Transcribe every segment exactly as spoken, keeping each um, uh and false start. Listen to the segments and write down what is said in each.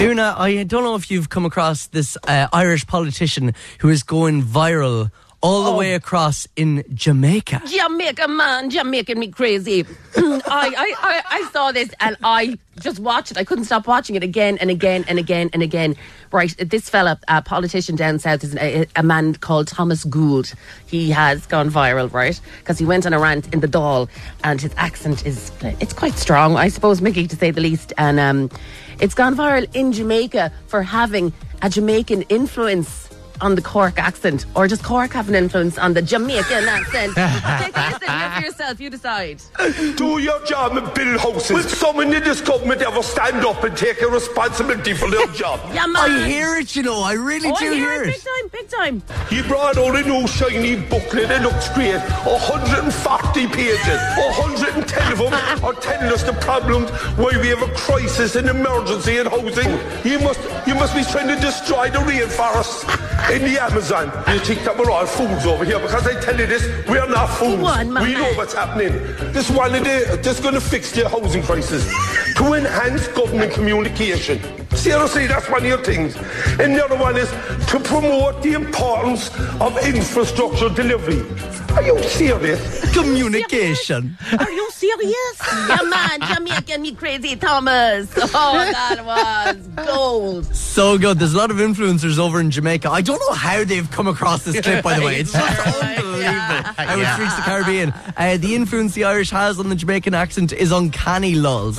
Una, I don't know if you've come across this uh, Irish politician who is going viral all the oh. way across in Jamaica. Jamaica, man, Jamaican me crazy. I, I, I, I saw this and I just watched it. I couldn't stop watching it again and again and again and again. Right, this fella, a politician down south, is a, a man called Thomas Gould. He has gone viral, right? Because he went on a rant in the Dáil and his accent is, it's quite strong, I suppose, Mickey, to say the least. And um, it's gone viral in Jamaica for having a Jamaican influence on the Cork accent, or just Cork have an influence on the Jamaican accent. Take a listen, hear for yourself, you decide. Do your job and build houses. Will someone in this government ever stand up and take a responsibility for their job? Yeah, man. I hear it, you know, I really oh, do I hear, hear it. it. Big time, big time. He brought out a new shiny booklet, it looks great. one hundred forty pages, one hundred ten of them are telling us the problems why we have a crisis and emergency in housing. You must, you must be trying to destroy the rainforest in the Amazon. You think that we're all fools over here, because I tell you this, we're not fools. On, we know what's happening. This one of the, this going to fix the housing crisis. To enhance government communication. Seriously, that's one of your things. And the other one is to promote the importance of infrastructure delivery. Are you serious? Communication. Are you serious? Yeah, man, Jamaican me crazy, Thomas. Oh, that was gold. So good. There's a lot of influencers over in Jamaica. I don't know how they've come across this clip, by the way. It's just unbelievable yeah. how yeah. it freaks the Caribbean. Uh, the influence the Irish has on the Jamaican accent is uncanny, lulz.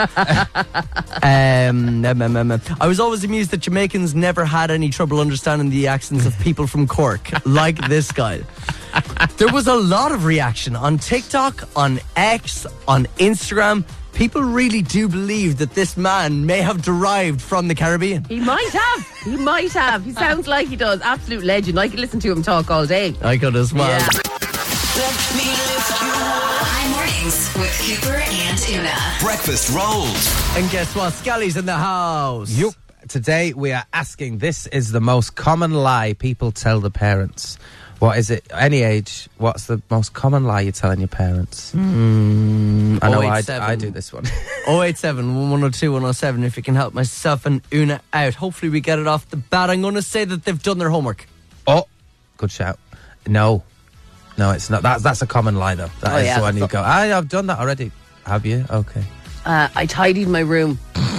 um, um, um, um, I was always amused that Jamaicans never had any trouble understanding the accents of people from Cork, like this guy. There was a lot of reaction on TikTok, on X, on Instagram. People really do believe that this man may have derived from the Caribbean. He might have. He might have. He sounds like he does. Absolute legend. I could listen to him talk all day. I could as well. Yeah. Let me lift you up. High mornings with Cooper and Una. Breakfast rolls. And guess what? Scally's in the house. Yup. Today we are asking, this is the most common lie people tell the parents. What is it? Any age, what's the most common lie you're telling your parents? Mm, I know I, I do this one. oh eight seven, one oh two, one oh seven if you can help myself and Una out. Hopefully we get it off the bat. I'm going to say that they've done their homework. Oh, good shout. No. No, it's not. That's, that's a common lie, though. That oh, is yeah, the one you go, I, I've done that already. Have you? Okay. Uh, I tidied my room.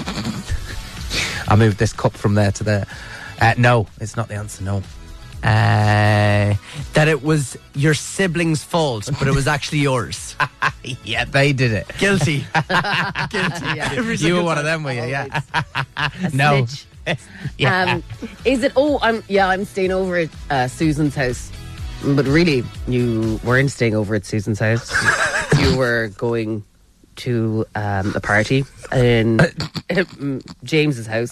I moved this cup from there to there. Uh, no, it's not the answer, no. Uh, that it was your siblings' fault, but it was actually yours. Yeah, they did it. Guilty. Guilty. Yeah. You were one of them, were you? Yeah. A No. snitch. Yeah. Um, is it, oh, I'm yeah, I'm staying over at uh, Susan's house. But really, you weren't staying over at Susan's house. You were going to um, a party in James's house.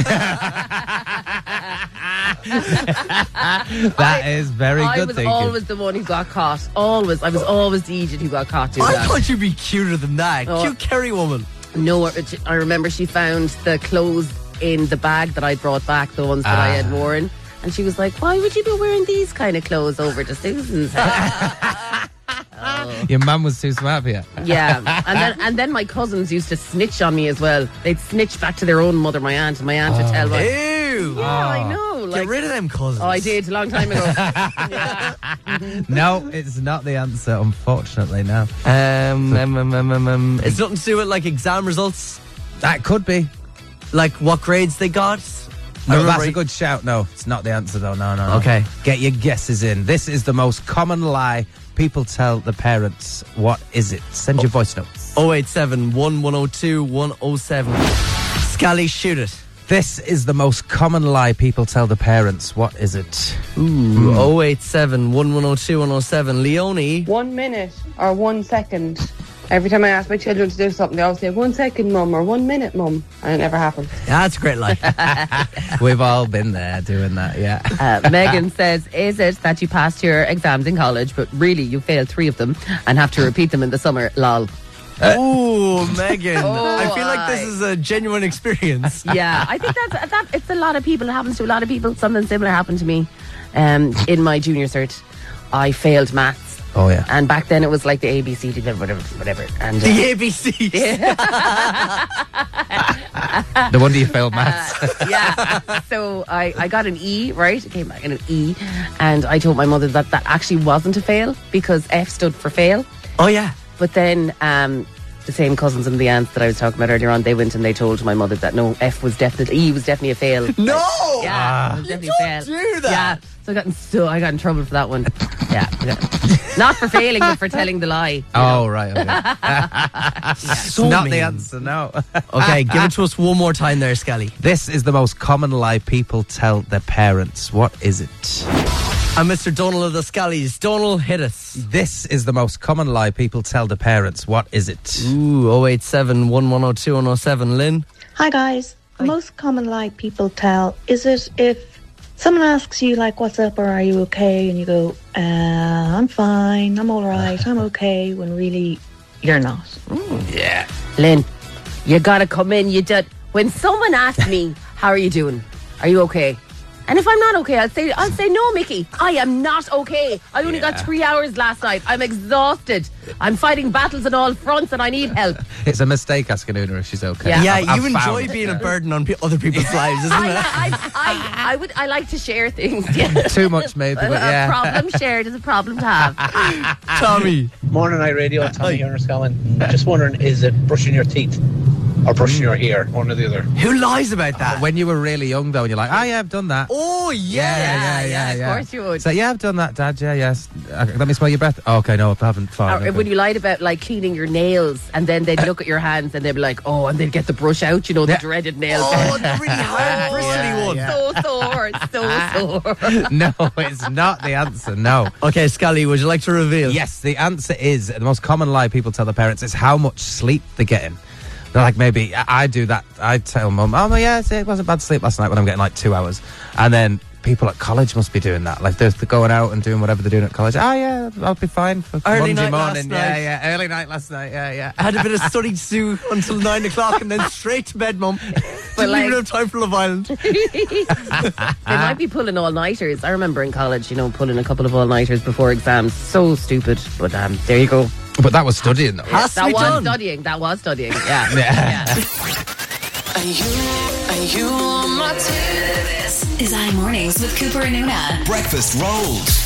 That is very I good was thinking. always the one who got caught. Always. I was always the idiot who got caught doing I that. thought you'd be cuter than that. Oh. Cute Kerry woman. No, I remember she found the clothes in the bag that I brought back, the ones that Ah. I had worn. And she was like, why would you be wearing these kind of clothes over to Susan's house? Oh. Your mum was too smart for you. Yeah, and then and then my cousins used to snitch on me as well. They'd snitch back to their own mother, my aunt, and my aunt would tell me. Ew. Yeah, I know. Like, Get rid of them cousins. oh, I did a long time ago. Yeah. No, it's not the answer, unfortunately, no. Um, um, um, um, um, um, it's nothing to do with like exam results, That could be. like what grades they got. No, Remember that's I- a good shout. No, it's not the answer, though. No, no, no. Okay. Get your guesses in. This is the most common lie people tell the parents. What is it? Send your voice notes. oh eight seven, one one oh two, one oh seven. Scally, shoot it. This is the most common lie people tell the parents. What is it? Ooh, oh eight seven, one one oh two, one oh seven. Leonie. One minute or one second. Every time I ask my children to do something, they always say, one second, mum, or one minute, mum. And it never happens. That's a great lie. We've all been there doing that, yeah. Uh, Megan says, is it that you passed your exams in college, but really you failed three of them and have to repeat them in the summer? Lol. Ooh, Megan. Oh, I feel like this aye. is a genuine experience. Yeah, I think that's that. It's a lot of people. It happens to a lot of people. Something similar happened to me um, in my junior cert. I failed maths. Oh, yeah. And back then it was like the A B C, whatever, whatever. And uh, The A B Cs. No wonder you failed maths. Uh, yeah. So I, I got an E, right? It came back in an E. And I told my mother that that actually wasn't a fail because F stood for fail. Oh, yeah. But then um, the same cousins and the aunts that I was talking about earlier on, they went and they told my mother that no, F was definitely, E was definitely a fail. No! Yeah, Ah. it was You definitely don't a fail. do that. Yeah. So I got in, so I got in trouble for that one. Yeah. yeah. Not for failing, but for telling the lie. you know. Oh, right. Okay. So Not mean. the answer, no. Okay, give it to us one more time there, Scully. This is the most common lie people tell their parents. What is it? I'm Mister Donald of the Scallies. Donald, hit us. This is the most common lie people tell their parents. What is it? Ooh, oh eight seven, one one oh two, one oh seven. Lynn? Hi guys. The most common lie people tell is it if someone asks you like what's up or are you okay and you go uh, I'm fine, I'm all right, I'm okay, when really you're not. Yeah. Lynn, you gotta come in. You did. When someone asks me, "How are you doing? Are you okay?" And if I'm not okay, I'll say, "I'll say no, Mickey. I am not okay. I only got Yeah. three hours last night. I'm exhausted. I'm fighting battles on all fronts, and I need help." It's a mistake asking Una if she's okay. Yeah. Yeah, I've- I've you enjoy found- being yeah. a burden on pe- other people's lives, isn't I, it? I, I, I would. I like to share things. Yeah. Too much maybe, but A yeah. problem shared is a problem to have. Tommy. Morning Night Radio, Tommy here in Scowen. Just wondering, is it brushing your teeth or brushing your hair? One or the other. Who lies about that? When you were really young, though, and you're like, oh, yeah, I've done that. Oh, yeah. yeah, yeah, yeah, of course you would. So, yeah, I've done that, Dad. Yeah, yes. Uh, let me smell your breath. Oh, okay, no, I haven't. Fine. Or okay. when you lied about like cleaning your nails, and then they'd look at your hands and they'd be like, "Oh," and they'd get the brush out, you know, the Yeah. dreaded nails. Oh, the really hard, bristly Yeah, one. yeah. So sore, so sore. No, it's not the answer. No. Okay, Scully, would you like to reveal? Yes, the answer is the most common lie people tell their parents is how much sleep they're getting. They're like, maybe I I do that. I tell mum, oh, yeah, it wasn't bad sleep last night when I'm getting like two hours. And then people at college must be doing that. Like, they're they're going out and doing whatever they're doing at college. Oh, yeah, I'll be fine for Early Monday night last morning. night. Yeah, yeah, early night last night. Yeah, yeah. Had a bit of study to do until nine o'clock and then straight to bed, Mum. Didn't like- even have time for Love Island. They might be pulling all-nighters. I remember in college, you know, pulling a couple of all-nighters before exams. So stupid. But um, there you go. But that was studying, though. Has to That be was done. studying. That was studying. Yeah. Yeah. yeah. This is I Mornings with Cooper and Una. Breakfast rolls.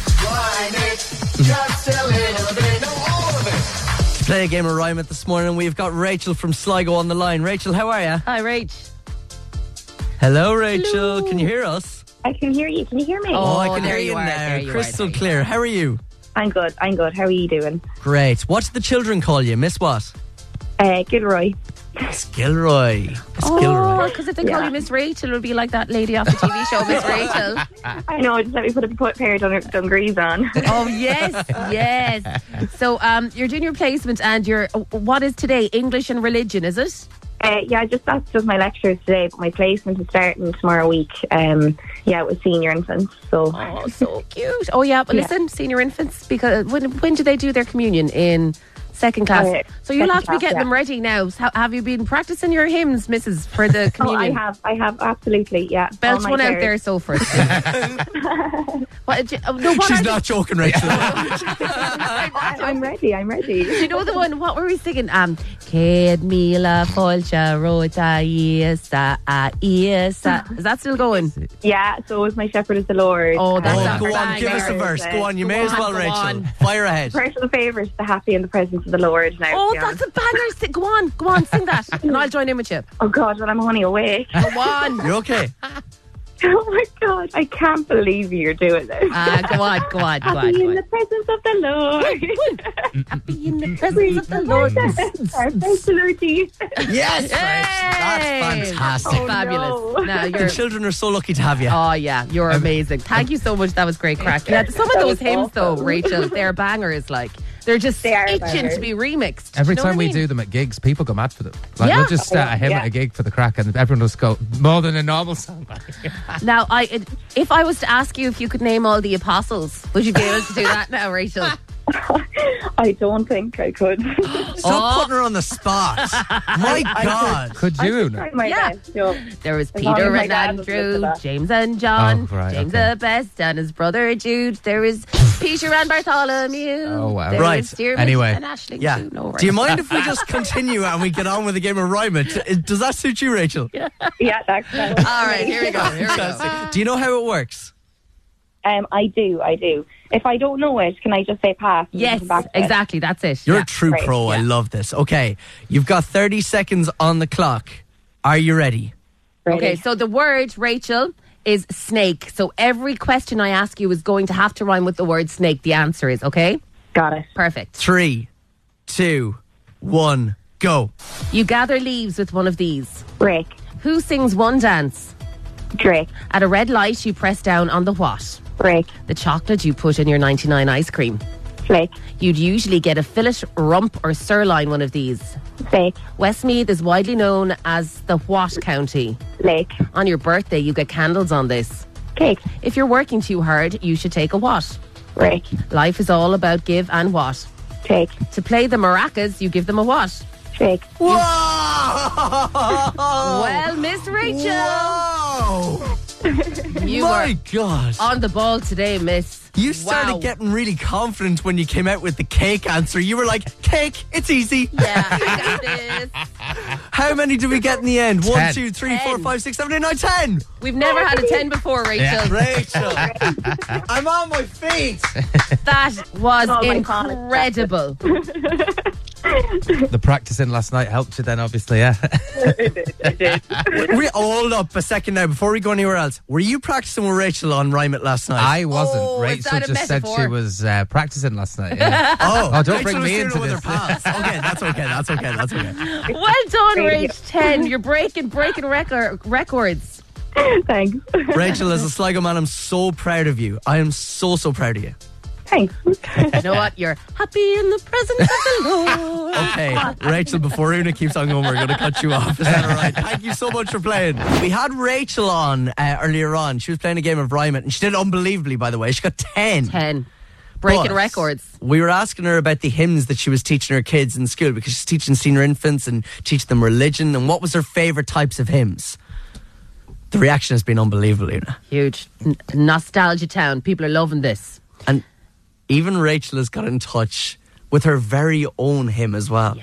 To play a game of Rhyme It this morning, we've got Rachel from Sligo on the line. Rachel, how are you? Hi, Rach. Hello, Rachel. Can you hear us? I can hear you. Can you hear me? Oh, I can there hear you you are, now. there you are, Crystal there you clear. How are you? I'm good. I'm good. How are you doing? Great. What do the children call you? Miss what? Uh, Gilroy. Miss Gilroy. Miss Oh, Gilroy. because if they call Yeah. you Miss Rachel, it would be like that lady off the T V show, Miss Rachel. I know. Just let me put a put pair of dun- dungarees on. Oh, yes, yes. So um, you're doing your placement and you're, what is today? English and religion, is it? Uh, yeah, just that's just my lectures today, but my placement is starting tomorrow week. Um, yeah, with senior infants. So Oh, so cute. Oh, yeah, but Yeah. listen, senior infants, because when when do they do their communion? In second class. Uh, so you'll second have to be class, getting yeah. them ready now. So have you been practicing your hymns, Missus, for the oh, I communion? have, I have absolutely, yeah. Belch all my one out prayers. there, so first. what, do- oh, no, what She's are not joking, Rachel. I, I'm ready. I'm ready. the- you know the one, what were we singing? Um, Ced mila folcha rota iesa a iesa. Is that still going? Yeah. So was my shepherd is the Lord. Oh, that's Oh, not go on, bad. give us a verse. Go on, you may Go as well, on, go Rachel. on. Fire ahead. Personal favourite, the happy in the presence of the Lord. Now, Oh, to be honest. that's a banger. Si- Go on, go on, sing that, and I'll join in with you. Oh God, well I'm only awake. Go on. You're okay. Oh my God, I can't believe you're doing this. Ah, go on, go on, go on, Happy go in on. the presence of the Lord. Happy in the presence of the Lord. Praise the Lord Jesus. Yes, Rachel. Yay! That's fantastic. Oh, Fabulous. no. Now The you're. children are so lucky to have you. Oh yeah, you're amazing. Thank you so much. That was great crack. Yeah, some of That those was hymns though, awesome. Rachel, they're bangers. Like they're just They are itching bangers. to be remixed. Every You know time what I we mean? do them at gigs, people go mad for them. Like, Yeah. we'll just start a hymn Yeah. at a gig for the crack, and everyone will just go, more than a normal song. Now, I it, if I was to ask you if you could name all the apostles, would you be able to do that now, Rachel? I don't think I could. Stop Oh. putting her on the spot. My I God. Could I you? could try my Yeah. best. So. There was As long Peter as my and dad was with Andrew, that. James and John, Oh, right, James okay. the best, and his brother Jude. There was Peter and Bartholomew. Oh, wow. There Right. was Dermot Anyway. and Aisling Yeah. too. No, right. Do you mind if we just continue and we get on with the game of Rhyme It? Does that suit you, Rachel? Yeah, that's that. All right, here we go. Here we go. Fantastic. Do you know how it works? Um, I do, I do. If I don't know it, can I just say pass? and Yes, come back to it? exactly. That's it. You're Yeah. a true Great, pro. I yeah. love this. Okay, you've got thirty seconds on the clock. Are you ready? Ready? Okay, so the word, Rachel, is snake. So every question I ask you is going to have to rhyme with the word snake. The answer is, okay? Got it. Perfect. Three, two, one, go. You gather leaves with one of these. Break. Who sings one dance? Drake. At a red light, you press down on the what? Break. The chocolate you put in your ninety-nine ice cream. Flake. You'd usually get a fillet, rump, or sirloin one of these. Steak. Westmeath is widely known as the what county? Lake. On your birthday, you get candles on this. Cake. If you're working too hard, you should take a what? Break. Life is all about give and what? Take. To play the maracas, you give them a what? Shake. Whoa! Well, Miss Rachel, Whoa! you My were God. on the ball today, Miss. You started Wow. getting really confident when you came out with the cake answer. You were like, cake, it's easy. Yeah, I got this. How many did we get in the end? One, Ten. two, three, four, Ten. five, six, seven, eight, nine, ten. We've never had a ten before, Rachel. Rachel, I'm on my feet. That was Oh, my God. incredible. The practicing last night helped you then, obviously, yeah. We, oh, hold up a second now before we go anywhere else. Were you practicing with Rachel on Rhyme It last night? I wasn't. Oh, is Rachel that a just said she metaphor? was uh, practicing last night. Yeah. Oh, Oh, don't Rachel bring was me doing into it with this. her pals. Okay, that's okay. That's okay. That's okay. Well done, Thank you. Rach. ten. You're breaking breaking record records. Thanks. Rachel, as a Sligo man, I'm so proud of you. I am so so proud of you. Thanks. You know what? You're happy in the presence of the Lord. Okay, Rachel, before Una keeps on going, we're going to cut you off. Is that all right? Thank you so much for playing. We had Rachel on uh, earlier on. She was playing a game of Rhyme It, and she did unbelievably, by the way. She got ten. ten. Breaking But records. We were asking her about the hymns that she was teaching her kids in school because she's teaching senior infants and teaching them religion. And what was her favourite types of hymns? The reaction has been unbelievable, Una. Huge. N- nostalgia town. People are loving this. And even Rachel has got in touch with her very own hymn as well.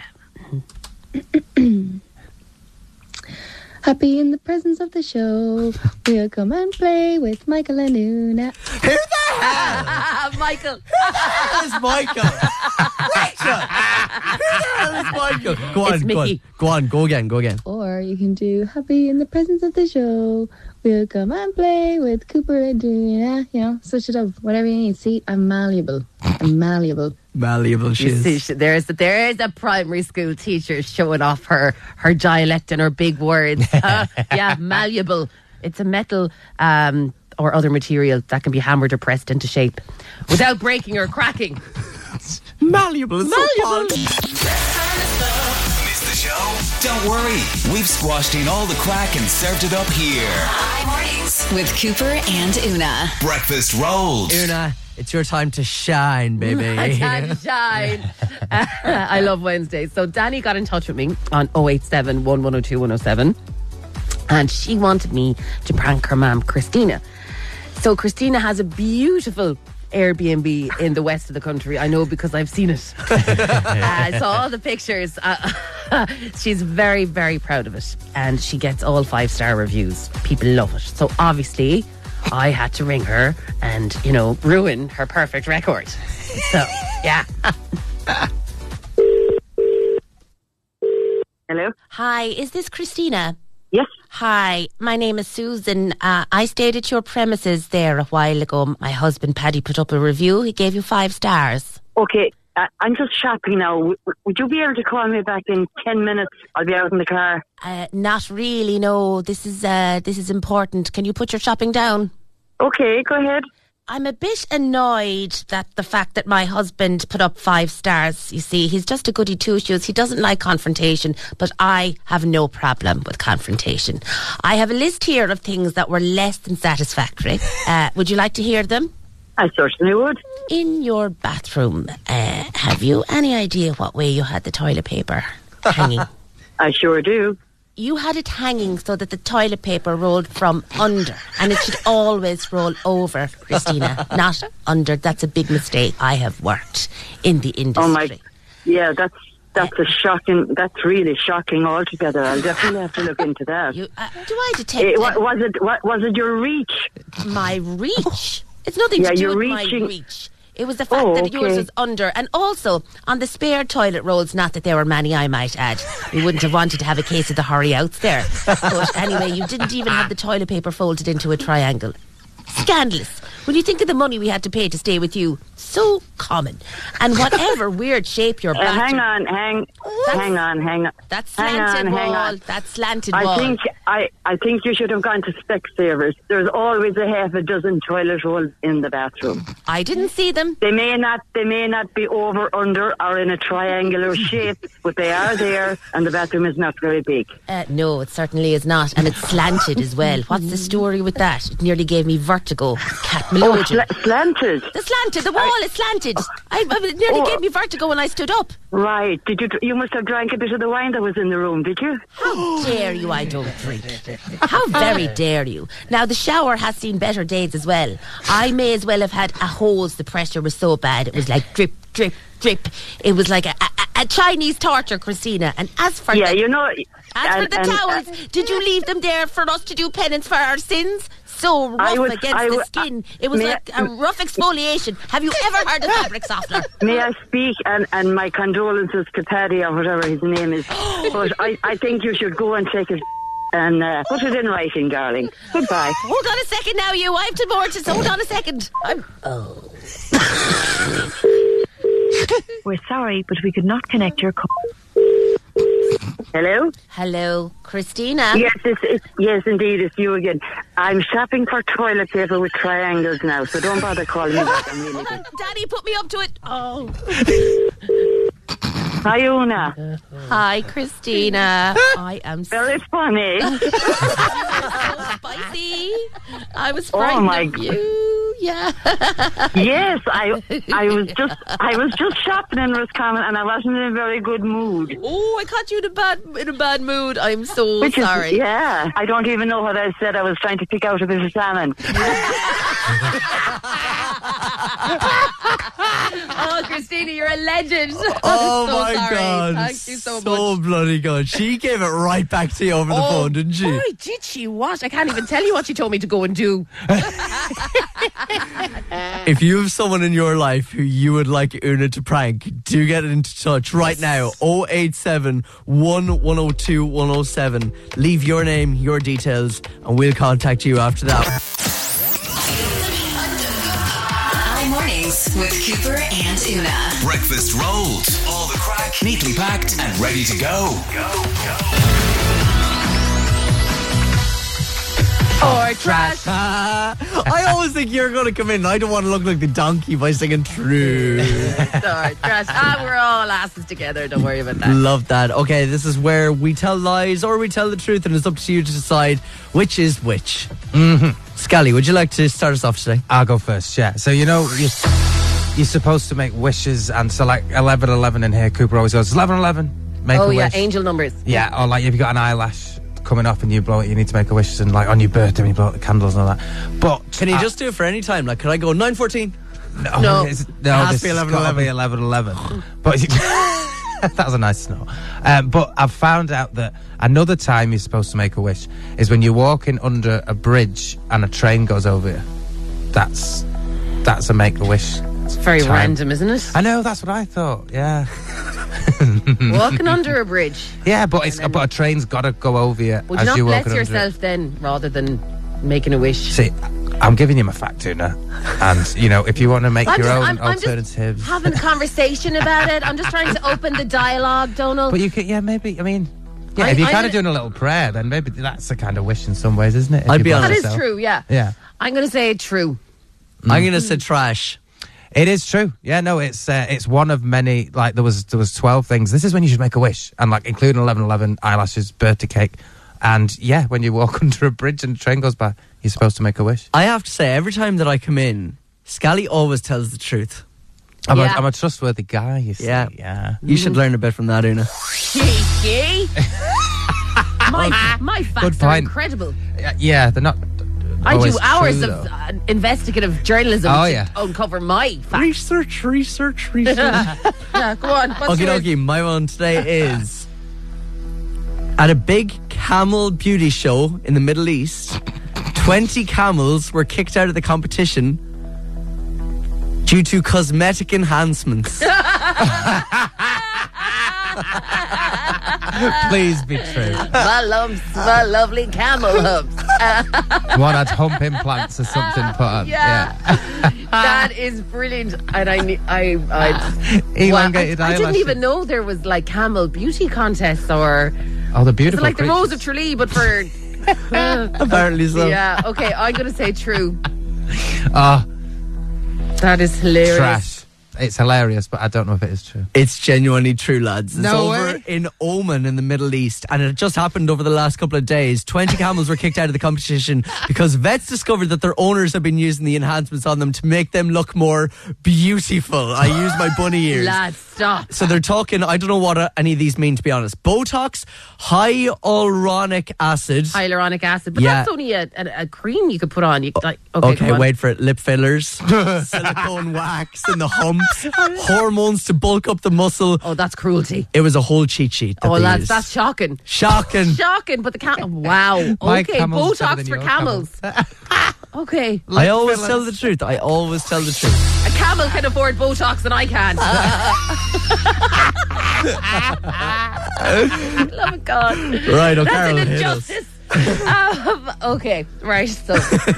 Happy in the presence of the show. We'll come and play with Michael and Una. Who the hell Ah, Michael. is Michael? Rachel! Who the hell is Michael? Go on, It's go on. Mickey. Go on, go again, go again. Or you can do Happy in the presence of the show. We'll come and play with Cooper and Una. You know, switch it up. Whatever you need. See, I'm malleable. I'm malleable. Malleable she You is. see, sh- there's there's a primary school teacher showing off her her dialect and her big words. Uh, yeah, malleable. It's a metal um, or other material that can be hammered or pressed into shape without breaking or cracking. Malleable. It's so Malleable. fun. Missed the show? Don't worry. We've squashed in all the crack and served it up here. Hi mornings with Cooper and Una. Breakfast rolls. Una, it's your time to shine, baby. Time to shine. I love Wednesdays. So Danny got in touch with me on oh eight seven, one one oh two, one oh seven and she wanted me to prank her mum, Christina. So Christina has a beautiful Airbnb in the west of the country. I know because I've seen it. I saw all the pictures. Uh, she's very, very proud of it. And she gets all five-star reviews. People love it. So obviously, I had to ring her and, you know, ruin her perfect record. So, yeah. Hello? Hi, is this Christina? Yes. Hi, my name is Susan. Uh, I stayed at your premises there a while ago. My husband Paddy put up a review. He gave you five stars. Okay, uh, I'm just shopping now. W- would you be able to call me back in ten minutes? I'll be out in the car. Uh, not really, no. This is uh, this is important. Can you put your shopping down? Okay, go ahead. I'm a bit annoyed that the fact that my husband put up five stars. You see, he's just a goody two-shoes. He doesn't like confrontation, but I have no problem with confrontation. I have a list here of things that were less than satisfactory. Uh, would you like to hear them? I certainly would. In your bathroom, uh, have you any idea what way you had the toilet paper hanging? I sure do. You had it hanging so that the toilet paper rolled from under, and it should always roll over, Christina, not under. That's a big mistake. I have worked in the industry. Oh my, yeah, that's that's a shocking. That's really shocking altogether. I'll definitely have to look into that. You, uh, do I detect? It, wa- was it? What, was it your reach? My reach? It's nothing yeah, to do you're with reaching. my reach. It was the fact Oh, that okay. yours was under, and also on the spare toilet rolls. Not that there were many, I might add. We wouldn't have wanted to have a case of the hurry outs there. But anyway, you didn't even have the toilet paper folded into a triangle. Scandalous. When you think of the money we had to pay to stay with you, so common. And whatever weird shape your Uh, bathroom. hang on, hang, hang on, hang on. That's hang slanted on, wall. hang on. That's slanted I wall. think I, I think you should have gone to Specsavers. There's always a half a dozen toilet rolls in the bathroom. I didn't see them. They may not they may not be over, under, or in a triangular shape, but they are there, and the bathroom is not very big. Uh, no, it certainly is not. And it's slanted as well. What's the story with that? It nearly gave me vertigo. Cat Oh, melodeon. sl- slanted. The slanted, the wall is slanted. I, I, it nearly Oh. gave me vertigo when I stood up. Right. Did you? You must have drank a bit of the wine that was in the room, did you? How dare you, I don't drink. How very dare you. Now, the shower has seen better days as well. I may as well have had a hose. The pressure was so bad. It was like drip, drip, drip. It was like a, a, a Chinese torture, Christina. And as for Yeah, the, you know. as for and- the and- towels, did you leave them there for us to do penance for our sins? So rough I was- against I the wa- skin. It was may like I- a rough exfoliation. Have you ever heard of fabric softener? May I speak? And, and my condolences to Paddy, or whatever his name is. But I, I think you should go and take it and uh, put it in writing, darling. Goodbye. Hold on a second now, you. I have to more to. Hold on a second. I'm. Oh. We're sorry, but we could not connect your call. Hello? Hello, Christina. Yes, it's, it's, yes, indeed, it's you again. I'm shopping for toilet paper with triangles now, so don't bother calling me back. I'm really good. Daddy put me up to it. Oh. Hi, Una. Hi, Christina. I am very funny. so spicy. I was Oh, frightened my of you. Yeah. Yes, I I was just I was just shopping in Roscommon, and I wasn't in a very good mood. Oh, I caught you in a bad in a bad mood. I'm so Which sorry. Is, yeah, I don't even know what I said. I was trying to pick out a bit of salmon. Oh, Christina, you're a legend. Oh I'm so my sorry. God. Thank you so, So much. bloody good. She gave it right back to you over the Oh, phone, didn't she? Boy, did she what? I can't even tell you what she told me to go and do. If you have someone in your life who you would like Una to prank, do get into touch right now. oh eight seven, one one oh two, one oh seven. Leave your name, your details, and we'll contact you after that. I Mornings with Cooper and Una. Breakfast rolls. All the crack neatly packed and ready to go. Go, go. Or trash. I always think you're going to come in. I don't want to look like the donkey by singing true. Sorry, trash. Ah, we're all asses together. Don't worry about that. Love that. Okay, this is where we tell lies or we tell the truth, and it's up to you to decide which is which. Mm-hmm. Scally, would you like to start us off today? I'll go first, yeah. So, you know, you're, you're supposed to make wishes, and so, like, eleven eleven in here, Cooper always goes, eleven eleven, make oh, a yeah, wish. angel numbers. Yeah, or, like, if you've got an eyelash coming off and you blow it, you need to make a wish, and, like, on your birthday when you blow out the candles and all that. But... Can you I, just do it for any time? Like, can I go nine fourteen? No. No. It's, It no, has this to be has eleven gotta eleven. be eleven eleven. But... that was a nice snow. Um, but I've found out that another time you're supposed to make a wish is when you're walking under a bridge and a train goes over you. That's that's a make a wish. It's very time. random, isn't it? I know, that's what I thought. Yeah. Walking under a bridge. Yeah, but it's but a train's got to go over you Would as you not you're bless walking under it. yourself then, rather than making a wish? See, I'm giving you my fact, Una, and you know if you want to make I'm your just- own I'm- I'm just alternatives. Having a conversation about it. I'm just trying to open the dialogue, Donald. But you can, yeah, maybe. I mean, yeah, I- if you're I'm kind of gonna- doing a little prayer, then maybe that's the kind of wish in some ways, isn't it? If I'd you be bless honest. That is yourself. true, yeah. Yeah, I'm going to say true. I'm going to say trash. it is true. Yeah, no, it's uh, it's one of many. Like there was there was twelve things. This is when you should make a wish, and like including eleven eleven, eyelashes, birthday cake, and yeah, when you walk under a bridge and a train goes by, you're supposed to make a wish. I have to say, every time that I come in, Scally always tells the truth. I'm, Yeah. a, I'm a trustworthy guy, you see. Yeah. yeah. You should learn a bit from that, Una. Cheeky. my, my facts Good are point. incredible. Yeah, Yeah, they're not. I always do hours true, of though. uh, investigative journalism Oh, to yeah. uncover my facts. Research, research, research. Yeah, go on. What's Okie yours? dokie, my one today is at a big camel beauty show in the Middle East, twenty camels were kicked out of the competition due to cosmetic enhancements. Please be true. My lumps, my lovely camel humps. One had hump implants or something put on. Yeah. That is brilliant. And I, ne- I, I, Elongated I, I didn't eyelashes. even know there was like camel beauty contests or Oh, the it's beautiful like the creatures. Rose of Tralee, but for Apparently so. yeah. Okay, I'm gonna say true. Oh, That is hilarious. trash. It's hilarious, but I don't know if it is true. It's genuinely true, lads. It's No over way. in Oman in the Middle East, and it just happened over the last couple of days. twenty camels were kicked out of the competition because vets discovered that their owners have been using the enhancements on them to make them look more beautiful. I use my bunny ears. Lads, stop. So they're talking, I don't know what uh, any of these mean, to be honest. Botox, hyaluronic acid. Hyaluronic acid, but Yeah. that's only a, a, a cream you could put on. You like okay, Okay, go on. wait for it. Lip fillers, silicone wax in the humps, hormones to bulk up the muscle. Oh, that's cruelty. It was a whole cheat sheet. That Oh, they lads, used. that's shocking. Shocking. Shocking, but the cam. Wow. My Okay, camel's better Botox than for your camels. Okay, I always tell the truth. I always tell the truth. a camel can afford Botox and I can't. Love of God. Right, oh, That's Carol, an hit us. injustice. um, okay, right. So,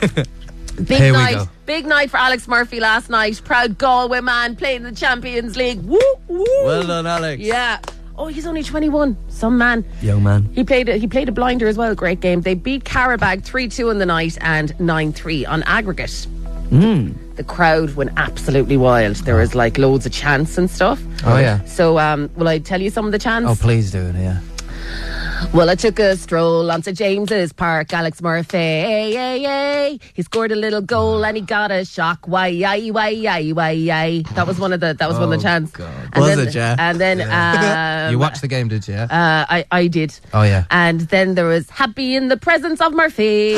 big Here we night, go. big night for Alex Murphy last night. Proud Galway man playing the Champions League. Woo, woo. Well done, Alex. Yeah. Oh, he's only twenty-one. Some man. Young man. He played a, he played a blinder as well. Great game. They beat Carabag three two in the night and nine three on aggregate. Mm. The crowd went absolutely wild. There was like loads of chants and stuff. Oh, yeah. So, um, will I tell you some of the chants? Oh, please do, yeah. Well, I took a stroll on Saint James's Park. Alex Murphy, hey, hey, hey. He scored a little goal and he got a shock. Why, yay, why, yay, why, yay. That was one of the. That was one of the Oh, chants. God. And Was then, it, yeah? And then, um, You watched the game, did you? uh, I, I did. Oh, yeah. And then there was happy in the presence of Murphy.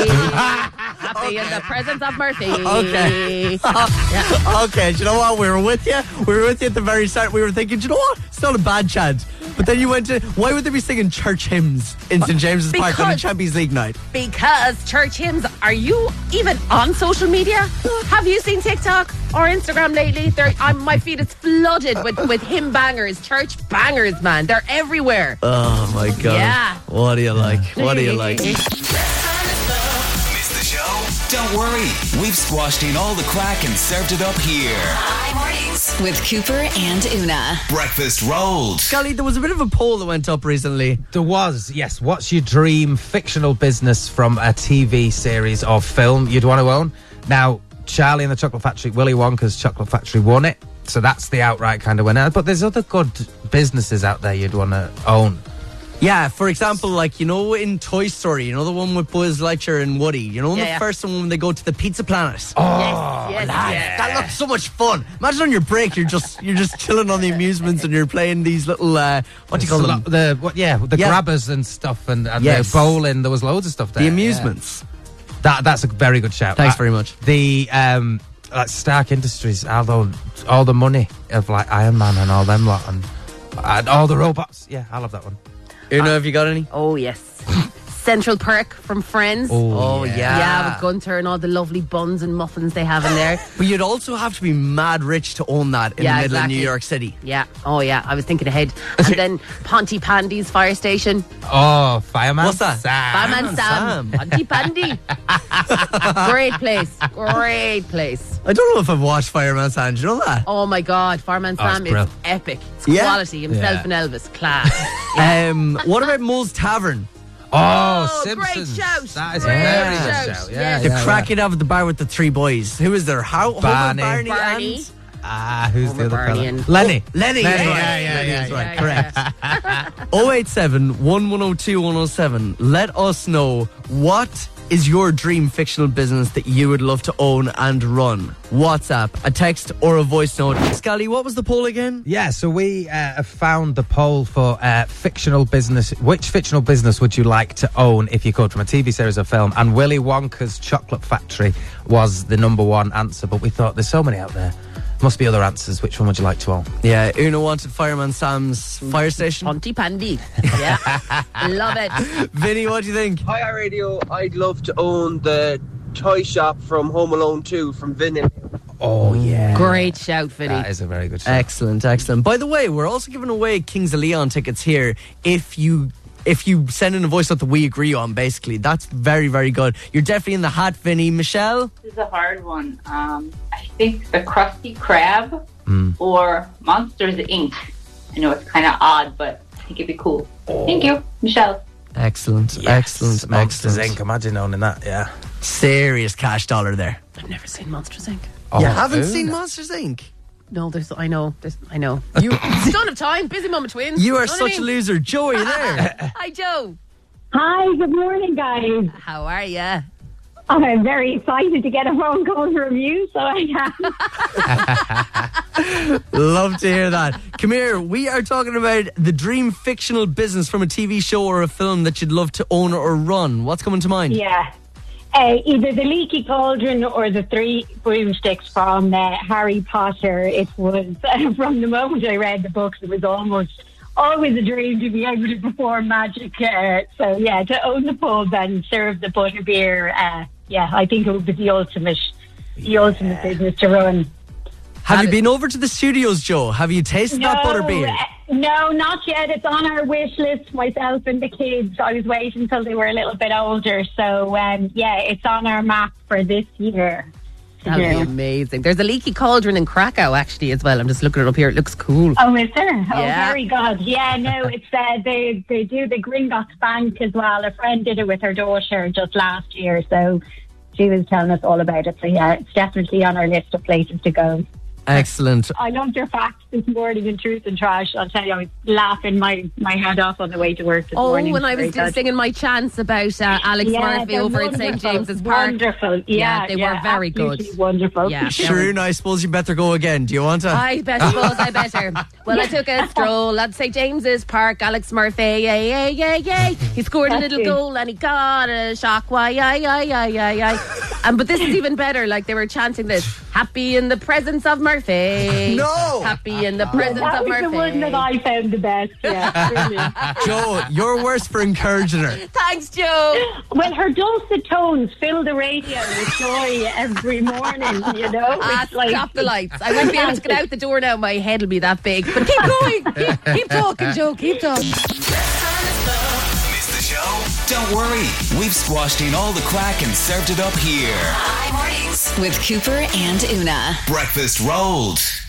Happy in the presence of Murphy. Okay. Yeah. Okay, do you know what? We were with you. We were with you at the very start. We were thinking, do you know what? It's not a bad chant. But then you went to, why would they be singing church hymns in Saint James's Park on a Because- Champions League night? Because church hymns, are you even on social media? Have you seen TikTok or Instagram lately? They're, I'm, my feed is flooded with, with hymn bangers, church bangers, man. They're everywhere. Oh, my God. Yeah. What do you like? What do you like? Missed the show? Don't worry. We've squashed in all the crack and served it up here. High mornings with Cooper and Una. Breakfast rolled. Scully, there was a bit of a poll that went up recently. There was, yes. What's your dream fictional business from a T V series or film you'd want to own? Now, Charlie and the Chocolate Factory, Willy Wonka's Chocolate Factory won it. So that's the outright kind of winner. But there's other good businesses out there you'd want to own. Yeah, for example, like, you know, in Toy Story, you know, the one with Buzz Lightyear and Woody, you know, Yeah, the yeah. first one when they go to the Pizza Planet. Oh, yes, yes, Lads, yes. that looks so much fun. Imagine on your break, you're just you're just chilling on the amusements and you're playing these little uh, what do you call them? The, what, yeah, the Yeah. grabbers and stuff and, and Yes. the bowling. There was loads of stuff there. The yeah. amusements. That That's a very good shout. Thanks Uh, very much. The um, like Stark Industries, all the, all the money of like Iron Man and all them lot and, and all the robots. Yeah, I love that one. Una, have you got any? Oh, yes. Central Perk from Friends. Oh, yeah. Yeah, with Gunter and all the lovely buns and muffins they have in there. But you'd also have to be mad rich to own that in Yeah, the middle exactly. of New York City. Yeah. Oh, yeah. I was thinking ahead. And then Ponty Pandy's fire station. Oh, Fireman. What's that? Sam. Fireman Sam. Ponty Pandy. Great place. Great place. I don't know if I've watched Fireman Sam. Do you know that? Oh, my God. Fireman Oh, Sam it's is brill. epic. It's Yeah? quality. Himself Yeah. and Elvis. Class. Um, what about Moe's Tavern? Oh, Oh, great Simpsons. shout. That is Great a very shout. good shout. Yeah, Yes. The yeah, crack yeah. you'd have at the bar with the three boys. Who is there? How? Homer, Barney. Barney, Barney. and... Ah, who's Homer, the other Barney fella? and- Lenny. Lenny. Lenny, yeah, yeah, yeah, yeah, Lenny yeah, is right. yeah, Correct. oh eight seven, one one oh two, one oh seven. Let us know what is your dream fictional business that you would love to own and run? WhatsApp, a text or a voice note. Scally, what was the poll again? Yeah, so we uh, have found the poll for uh, fictional business. Which fictional business would you like to own if you could, from a T V series or film? And Willy Wonka's Chocolate Factory was the number one answer, but we thought there's so many out there. Must be other answers. Which one would you like to own? Yeah, Una wanted Fireman Sam's fire station. Ponty Pandy. Yeah. Love it. Vinny, what do you think? Hi, Radio. I'd love to own the toy shop from Home Alone two from Vinny. Oh, yeah. Great shout, Vinny. That is a very good shout. Excellent, excellent. By the way, we're also giving away Kings of Leon tickets here if you... If you send in a voice note that we agree on, basically. That's very, very good. You're definitely in the hat, Vinny. Michelle? This is a hard one. Um, I think the Krusty Krab mm. or Monsters, Incorporated. I know it's kind of odd, but I think it'd be cool. Oh. Thank you, Michelle. Excellent, yes. excellent, Monsters, excellent. Incorporated. Imagine owning that, yeah. Serious cash dollar there. I've never seen Monsters, Incorporated. Oh, you haven't Una. seen Monsters, Incorporated? No, there's. I know. There's, I know. You don't have time. Busy mama twins. You are know such what I a mean? loser. Joe, are you there? Hi, Joe. Hi, good morning, guys. How are you? I'm very excited to get a phone call from you, so I am. Love to hear that. Come here, we are talking about the dream fictional business from a T V show or a film that you'd love to own or run. What's coming to mind? Yeah. Uh, either the Leaky Cauldron or the Three Broomsticks from uh, Harry Potter. It was, uh, from the moment I read the books, it was almost always a dream to be able to perform magic. Uh, so, yeah, to own the pub and serve the butterbeer, uh, yeah, I think it would be the ultimate, the yeah. ultimate business to run. Have you been over to the studios, Joe? Have you tasted no, that butterbeer? Uh, no, not yet. It's on our wish list, myself and the kids. I was waiting until they were a little bit older. So, um, yeah, it's on our map for this year. That would be amazing. There's a Leaky Cauldron in Krakow, actually, as well. I'm just looking it up here. It looks cool. Oh, is there? Oh, yeah. Very good. Yeah, no, it's uh, they, they do the Gringotts Bank as well. A friend did it with her daughter just last year. So she was telling us all about it. So, yeah, it's definitely on our list of places to go. Excellent. I loved your facts this morning in Truth and Trash. I'll tell you, I was laughing my, my head off on the way to work this oh, morning. Oh, when I was Very singing my chants about uh, Alex yeah, Murphy over at Saint James's Park. Wonderful. Yeah, yeah they yeah, were very good. Wonderful. Yeah, Sure, I suppose you better go again. Do you want to? I bet, suppose I better. Well, I took a stroll at Saint James's Park. Alex Murphy, yay, yay, yay, yay. He scored a little goal and he got a shock. Why, yay, yay, yay, yay, yay. Um, but this is even better. Like, they were chanting this. Happy in the presence of Murphy. No! Happy in the presence that of was Murphy. the one that I found the best. Yeah, brilliant. Joe, you're worse for encouraging her. Thanks, Joe. Well, her dulcet tones fill the radio with joy every morning, you know? Ah, It's like, stop the lights. I won't be able to get out the door now. My head will be that big. But keep going. Keep, keep talking, Joe. Keep talking. Missed the show? Don't worry. We've squashed in all the crack and served it up here. Hi, mornings with Cooper and Una. Breakfast rolled.